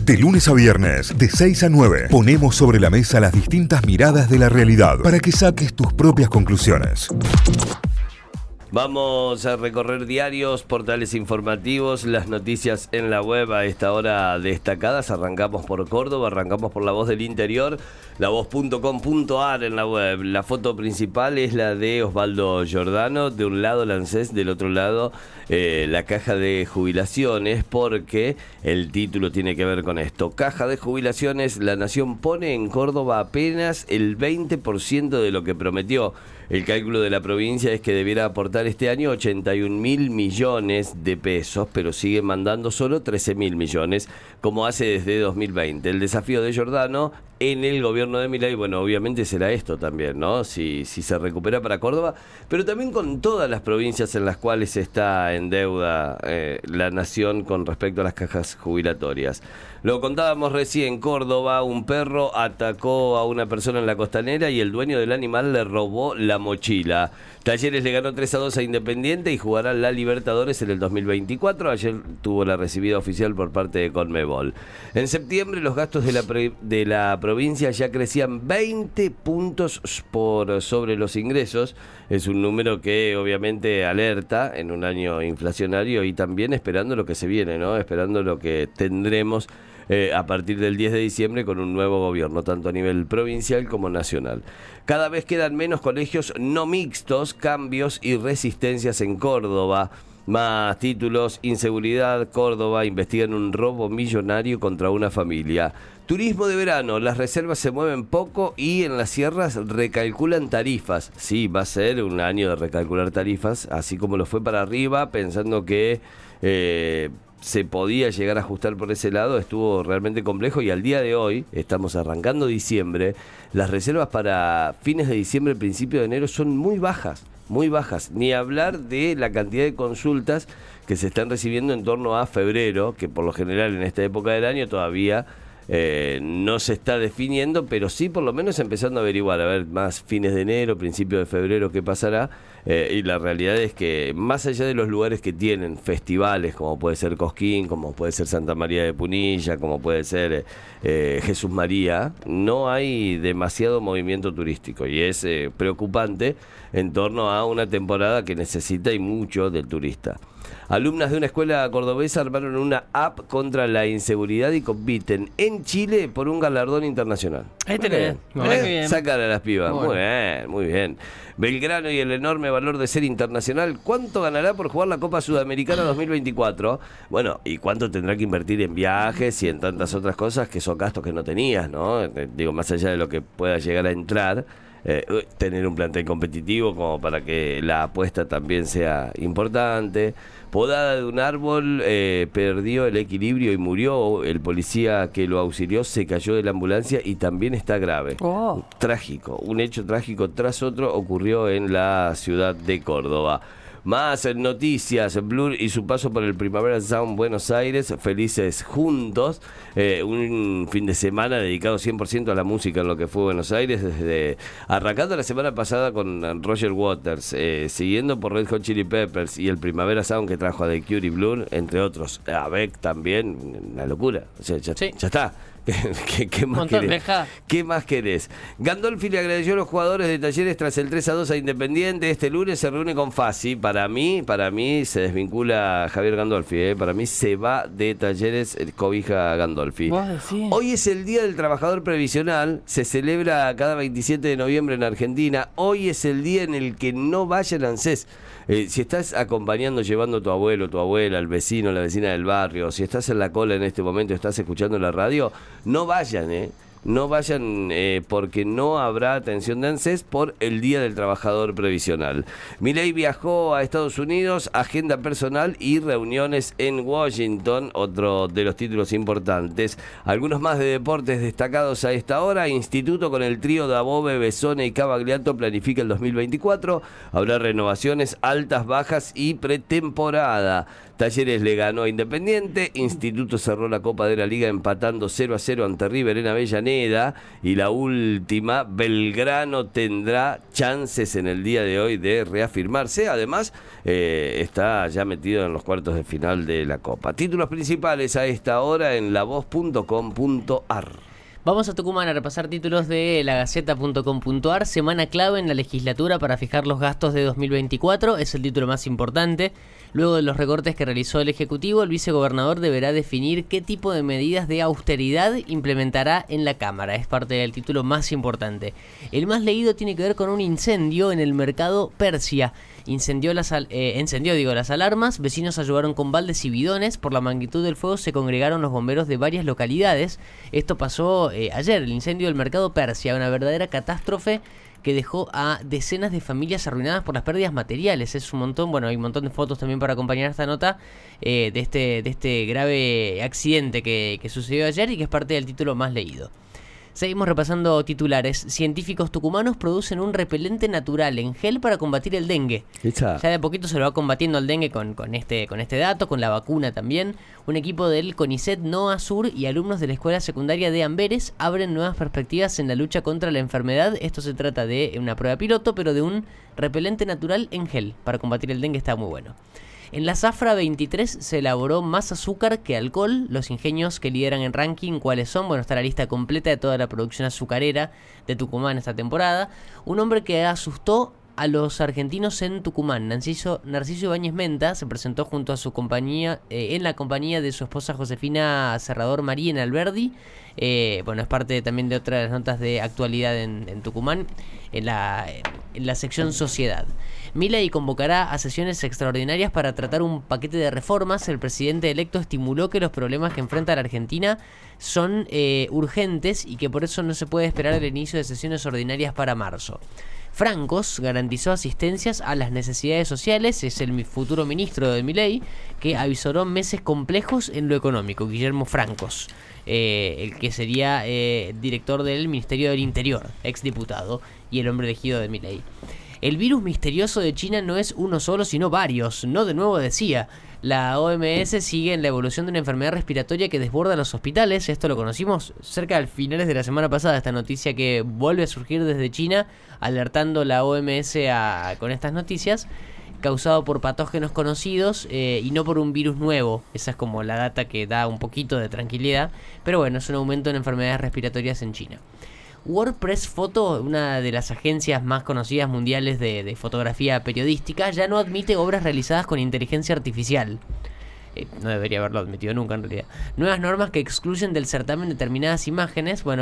De lunes a viernes, de 6 a 9, ponemos sobre la mesa las distintas miradas de la realidad para que saques tus propias conclusiones. Vamos a recorrer diarios, portales informativos, las noticias en la web a esta hora destacadas. Arrancamos por Córdoba, arrancamos por La Voz del Interior, lavoz.com.ar en la web. La foto principal es la de Osvaldo Giordano, de un lado la ANSES, del otro lado la caja de jubilaciones, porque el título tiene que ver con esto. Caja de jubilaciones, la Nación pone en Córdoba apenas el 20% de lo que prometió. El cálculo de la provincia es que debiera aportar este año 81.000 millones de pesos, pero sigue mandando solo 13.000 millones, como hace desde 2020. El desafío de Giordano en el gobierno de Milei, bueno, obviamente será esto también, ¿no? Si se recupera para Córdoba, pero también con todas las provincias en las cuales está en deuda la nación con respecto a las cajas jubilatorias. Lo contábamos recién, Córdoba, un perro atacó a una persona en la costanera y el dueño del animal le robó la mochila. Talleres le ganó 3-2 a Independiente y jugará la Libertadores en el 2024. Ayer tuvo la recibida oficial por parte de Conmebol. En septiembre los gastos de la provincia ya crecían 20 puntos por sobre los ingresos. Es un número que obviamente alerta en un año inflacionario y también esperando lo que se viene, ¿no? Esperando lo que tendremos a partir del 10 de diciembre con un nuevo gobierno, tanto a nivel provincial como nacional. Cada vez quedan menos colegios no mixtos, cambios y resistencias en Córdoba. Más títulos, inseguridad, Córdoba, investigan un robo millonario contra una familia. Turismo de verano, las reservas se mueven poco y en las sierras recalculan tarifas. Sí, va a ser un año de recalcular tarifas, así como lo fue para arriba, pensando que se podía llegar a ajustar por ese lado. Estuvo realmente complejo y al día de hoy, estamos arrancando diciembre, las reservas para fines de diciembre, principio de enero son muy bajas. Muy bajas, ni hablar de la cantidad de consultas que se están recibiendo en torno a febrero, que por lo general en esta época del año todavía no se está definiendo, pero sí por lo menos empezando a averiguar, a ver, más fines de enero, principio de febrero, qué pasará. Y la realidad es que más allá de los lugares que tienen festivales, como puede ser Cosquín, como puede ser Santa María de Punilla, como puede ser Jesús María, no hay demasiado movimiento turístico y es preocupante en torno a una temporada que necesita y mucho del turista. Alumnas de una escuela cordobesa armaron una app contra la inseguridad y compiten en Chile por un galardón internacional. Bien. Sacan a las pibas. Muy bien, muy bien. Belgrano y el enorme valor de ser internacional. ¿Cuánto ganará por jugar la Copa Sudamericana 2024? Bueno, ¿y cuánto tendrá que invertir en viajes y en tantas otras cosas que son gastos que no tenías, ¿no? Digo, más allá de lo que pueda llegar a entrar, tener un plantel competitivo como para que la apuesta también sea importante. Podada de un árbol, perdió el equilibrio y murió. El policía que lo auxilió se cayó de la ambulancia y también está grave. Trágico, un hecho trágico tras otro ocurrió en la ciudad de Córdoba. Más noticias, Blur y su paso por el Primavera Sound Buenos Aires, felices juntos, un fin de semana dedicado 100% a la música en lo que fue Buenos Aires, desde arrancando la semana pasada con Roger Waters, siguiendo por Red Hot Chili Peppers y el Primavera Sound que trajo a The Cure y Blur, entre otros, a Beck también, una locura, o sea, ya está. ¿Qué más querés? ¿Qué más querés? Gandolfi le agradeció a los jugadores de Talleres tras el 3-2 a Independiente. Este lunes se reúne con Fassi. Para mí se desvincula Javier Gandolfi. Para mí se va de Talleres, cobija Gandolfi. Hoy es el Día del Trabajador Previsional. Se celebra cada 27 de noviembre en Argentina. Hoy es el día en el que no vayan a ANSES. Si estás acompañando, llevando a tu abuelo, tu abuela, al vecino, la vecina del barrio, si estás en la cola en este momento, estás escuchando la radio, no vayan, no vayan porque no habrá atención de ANSES por el Día del Trabajador Previsional. Milei viajó a Estados Unidos, agenda personal y reuniones en Washington, otro de los títulos importantes. Algunos más de deportes destacados a esta hora. Instituto con el trío Dabove, Besone y Cavagliato planifica el 2024. Habrá renovaciones, altas, bajas y pretemporada. Talleres le ganó a Independiente. Instituto cerró la Copa de la Liga empatando 0-0 ante River en Avellaneda. Avellaneda. Y la última, Belgrano tendrá chances en el día de hoy de reafirmarse. Además, está ya metido en los cuartos de final de la Copa. Títulos principales a esta hora en lavoz.com.ar. Vamos a Tucumán a repasar títulos de lagaceta.com.ar. Semana clave en la legislatura para fijar los gastos de 2024. Es el título más importante. Luego de los recortes que realizó el Ejecutivo, el vicegobernador deberá definir qué tipo de medidas de austeridad implementará en la Cámara. Es parte del título más importante. El más leído tiene que ver con un incendio en el mercado Persia. Encendió las alarmas, vecinos ayudaron con baldes y bidones. Por la magnitud del fuego se congregaron los bomberos de varias localidades. Esto pasó ayer, el incendio del mercado Persia, una verdadera catástrofe que dejó a decenas de familias arruinadas por las pérdidas materiales. Es un montón, bueno, hay un montón de fotos también para acompañar esta nota de este grave accidente que sucedió ayer y que es parte del título más leído. Seguimos repasando titulares. Científicos tucumanos producen un repelente natural en gel para combatir el dengue. Ya de a poquito se lo va combatiendo el dengue con este dato, con la vacuna también. Un equipo del CONICET NOA Sur y alumnos de la escuela secundaria de Amberes abren nuevas perspectivas en la lucha contra la enfermedad. Esto se trata de una prueba piloto, pero de un repelente natural en gel para combatir el dengue. Está muy bueno. En la zafra 23 se elaboró más azúcar que alcohol. Los ingenios que lideran el ranking, ¿cuáles son? Bueno, está la lista completa de toda la producción azucarera de Tucumán esta temporada. Un hombre que asustó a los argentinos en Tucumán. Narciso Ibáñez Menta se presentó junto a su compañía, en la compañía de su esposa Josefina Serrador María en Alberdi. Bueno, es parte también de otras de las notas de actualidad en Tucumán, en la sección Sociedad. Milei convocará a sesiones extraordinarias para tratar un paquete de reformas. El presidente electo estimuló que los problemas que enfrenta la Argentina son urgentes y que por eso no se puede esperar el inicio de sesiones ordinarias para marzo. Francos garantizó asistencias a las necesidades sociales. Es el futuro ministro de Milei que avisoró meses complejos en lo económico. Guillermo Francos, el que sería director del Ministerio del Interior, exdiputado y el hombre elegido de Milei. El virus misterioso de China no es uno solo, sino varios. No de nuevo decía. La OMS sigue en la evolución de una enfermedad respiratoria que desborda los hospitales. Esto lo conocimos cerca de finales de la semana pasada. Esta noticia que vuelve a surgir desde China, alertando la OMS con estas noticias, causado por patógenos conocidos y no por un virus nuevo. Esa es como la data que da un poquito de tranquilidad. Pero bueno, es un aumento en enfermedades respiratorias en China. WordPress Photo, una de las agencias más conocidas mundiales de fotografía periodística, ya no admite obras realizadas con inteligencia artificial. No debería haberlo admitido nunca en realidad. Nuevas normas que excluyen del certamen determinadas imágenes. Bueno,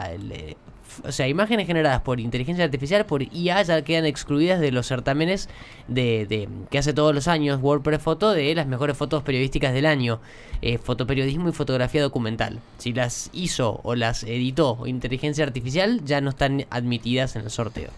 imágenes generadas por inteligencia artificial, por IA, ya quedan excluidas de los certámenes que hace todos los años WordPress Photo, de las mejores fotos periodísticas del año, fotoperiodismo y fotografía documental. Si las hizo o las editó inteligencia artificial, ya no están admitidas en el sorteo.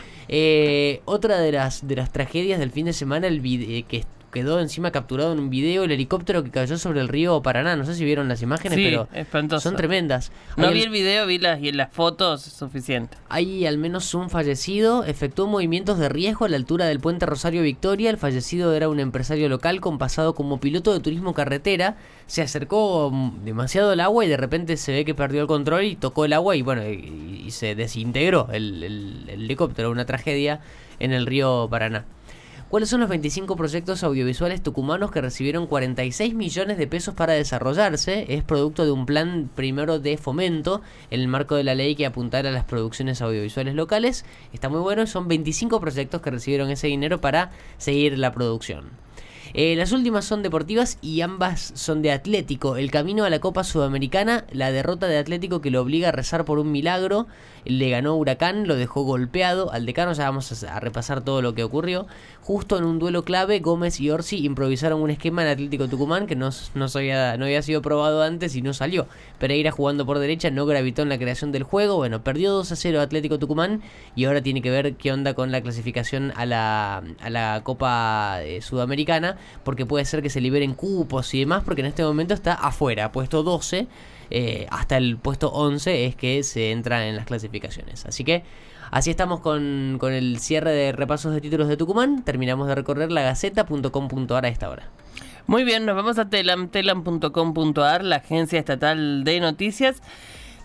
Otra de las tragedias del fin de semana, que quedó encima capturado en un video, el helicóptero que cayó sobre el río Paraná. No sé si vieron las imágenes, sí, pero espantoso. Son tremendas. No vi el video, vi las fotos, es suficiente. Hay al menos un fallecido. Efectuó movimientos de riesgo a la altura del puente Rosario Victoria. El fallecido era un empresario local con pasado como piloto de turismo carretera. Se acercó demasiado al agua y de repente se ve que perdió el control y tocó el agua y bueno, y se desintegró el helicóptero. Una tragedia en el río Paraná. ¿Cuáles son los 25 proyectos audiovisuales tucumanos que recibieron 46 millones de pesos para desarrollarse? Es producto de un plan primero de fomento en el marco de la ley que apuntara a las producciones audiovisuales locales. Está muy bueno, son 25 proyectos que recibieron ese dinero para seguir la producción. Las últimas son deportivas y ambas son de Atlético. El camino a la Copa Sudamericana, la derrota de Atlético que lo obliga a rezar por un milagro. Le ganó Huracán, lo dejó golpeado al Decano. Ya vamos a repasar todo lo que ocurrió. Justo en un duelo clave, Gómez y Orsi improvisaron un esquema en Atlético Tucumán que no había sido probado antes y no salió. Pereira, jugando por derecha, no gravitó en la creación del juego. Bueno, perdió 2-0 Atlético Tucumán y ahora tiene que ver qué onda con la clasificación a la Copa Sudamericana, porque puede ser que se liberen cupos y demás, porque en este momento está afuera, puesto 12, hasta el puesto 11 es que se entra en las clasificaciones. Así que así estamos con el cierre de repasos de títulos de Tucumán. Terminamos de recorrer lagaceta.com.ar a esta hora. Muy bien, nos vamos a telam.com.ar, la agencia estatal de noticias.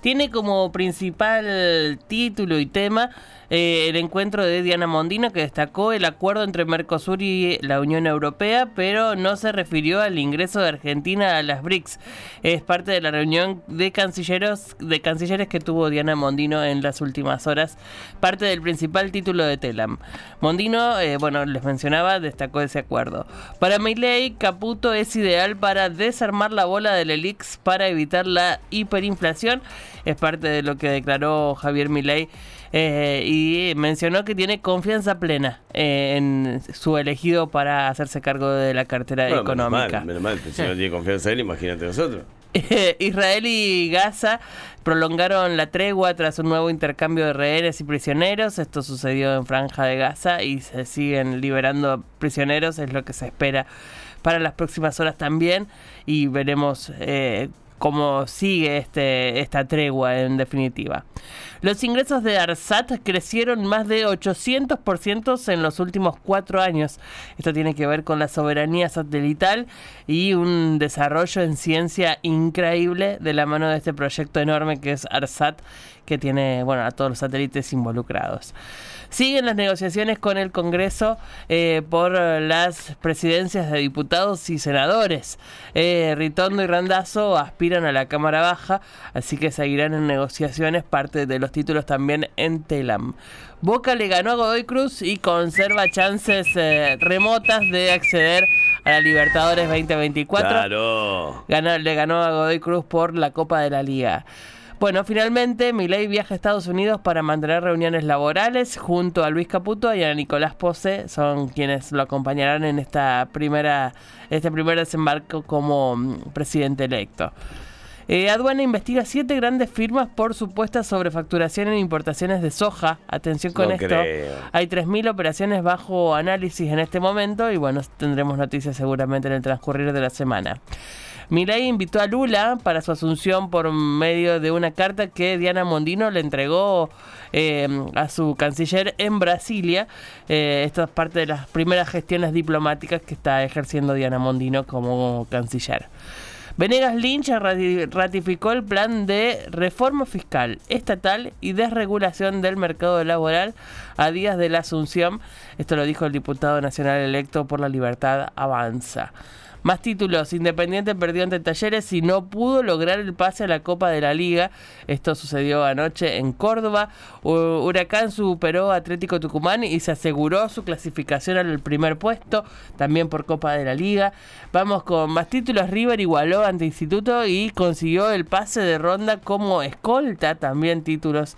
tiene como principal título y tema el encuentro de Diana Mondino, que destacó el acuerdo entre Mercosur y la Unión Europea, pero no se refirió al ingreso de Argentina a las BRICS. Es parte de la reunión de cancilleres que tuvo Diana Mondino en las últimas horas, parte del principal título de Telam. Mondino, les mencionaba, destacó ese acuerdo. Para Milei, Caputo es ideal para desarmar la bola del ELIX para evitar la hiperinflación. Es parte de lo que declaró Javier Milei. Y mencionó que tiene confianza plena en su elegido para hacerse cargo de la cartera económica. Menos mal, si no tiene confianza él, imagínate nosotros. Israel y Gaza prolongaron la tregua tras un nuevo intercambio de rehenes y prisioneros. Esto sucedió en Franja de Gaza y se siguen liberando prisioneros, es lo que se espera para las próximas horas también, y veremos cómo sigue esta tregua en definitiva. Los ingresos de ARSAT crecieron más de 800% en los últimos 4 años. Esto tiene que ver con la soberanía satelital y un desarrollo en ciencia increíble de la mano de este proyecto enorme que es ARSAT, que tiene a todos los satélites involucrados. Siguen las negociaciones con el Congreso por las presidencias de diputados y senadores. Ritondo y Randazzo aspiran a la Cámara Baja, así que seguirán en negociaciones, parte de los títulos también en Telam. Boca le ganó a Godoy Cruz y conserva chances remotas de acceder a la Libertadores 2024. ¡Claro! Le ganó a Godoy Cruz por la Copa de la Liga. Bueno, finalmente Milei viaja a Estados Unidos para mantener reuniones laborales junto a Luis Caputo y a Nicolás Pose, son quienes lo acompañarán en este primer desembarco como presidente electo. Aduana investiga 7 grandes firmas por supuesta sobrefacturación en importaciones de soja. Atención con esto. Creo. Hay 3.000 operaciones bajo análisis en este momento y tendremos noticias seguramente en el transcurrir de la semana. Milei invitó a Lula para su asunción por medio de una carta que Diana Mondino le entregó a su canciller en Brasilia. Esto es parte de las primeras gestiones diplomáticas que está ejerciendo Diana Mondino como canciller. Venegas Lynch ratificó el plan de reforma fiscal estatal y desregulación del mercado laboral a días de la asunción. Esto lo dijo el diputado nacional electo por la Libertad Avanza. Más títulos. Independiente perdió ante Talleres y no pudo lograr el pase a la Copa de la Liga. Esto sucedió anoche en Córdoba. Huracán superó a Atlético Tucumán y se aseguró su clasificación al primer puesto, también por Copa de la Liga. Vamos con más títulos. River igualó ante Instituto y consiguió el pase de ronda como escolta. También títulos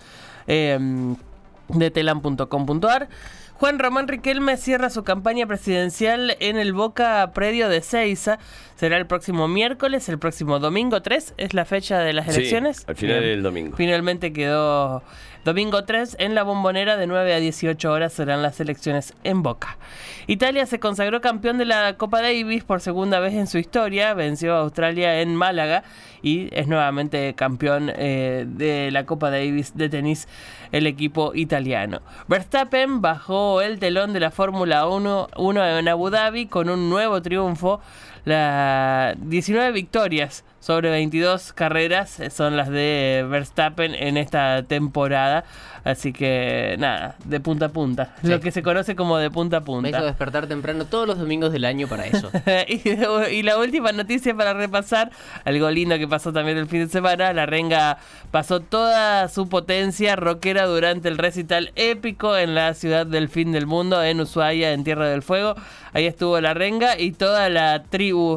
de telam.com.ar. Juan Román Riquelme cierra su campaña presidencial en el Boca Predio de Ezeiza. Será el próximo miércoles, el próximo domingo 3 es la fecha de las elecciones. Sí, al final del domingo. Finalmente quedó domingo 3 en la Bombonera, de 9 a 18 horas serán las elecciones en Boca. Italia se consagró campeón de la Copa Davis por segunda vez en su historia, venció a Australia en Málaga y es nuevamente campeón de la Copa Davis de tenis el equipo italiano. Verstappen bajó el telón de la Fórmula 1 en Abu Dhabi con un nuevo triunfo. 19 victorias sobre 22 carreras son las de Verstappen en esta temporada. Así que nada, de punta a punta. Sí. Lo que se conoce como de punta a punta. Me hizo despertar temprano todos los domingos del año para eso. Y la última noticia para repasar, algo lindo que pasó también el fin de semana. La Renga pasó toda su potencia rockera durante el recital épico en la ciudad del fin del mundo, en Ushuaia, en Tierra del Fuego. Ahí estuvo la Renga y toda la tribu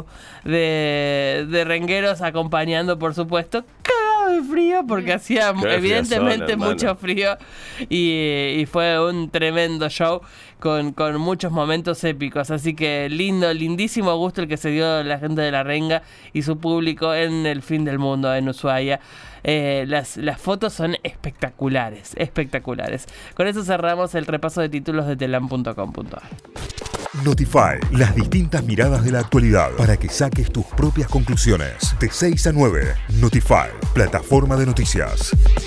de rengueros acompañando, por supuesto, de frío porque hacía evidentemente mucho frío y fue un tremendo show con muchos momentos épicos, así que lindísimo gusto el que se dio la gente de la Renga y su público en el fin del mundo en Ushuaia. Las fotos son espectaculares. Con eso cerramos el repaso de títulos de telam.com.ar. Notify, las distintas miradas de la actualidad para que saques tus propias conclusiones. De 6 a 9, Notify, plataforma de noticias.